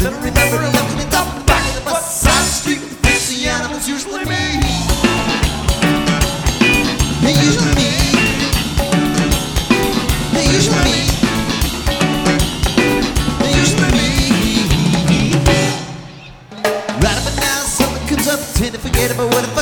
Better remember to look at the back of the bus side street with the fancy animals, usually me. Usually me. Usually me. Usually me. Right up and down, something comes up, tend to forget about what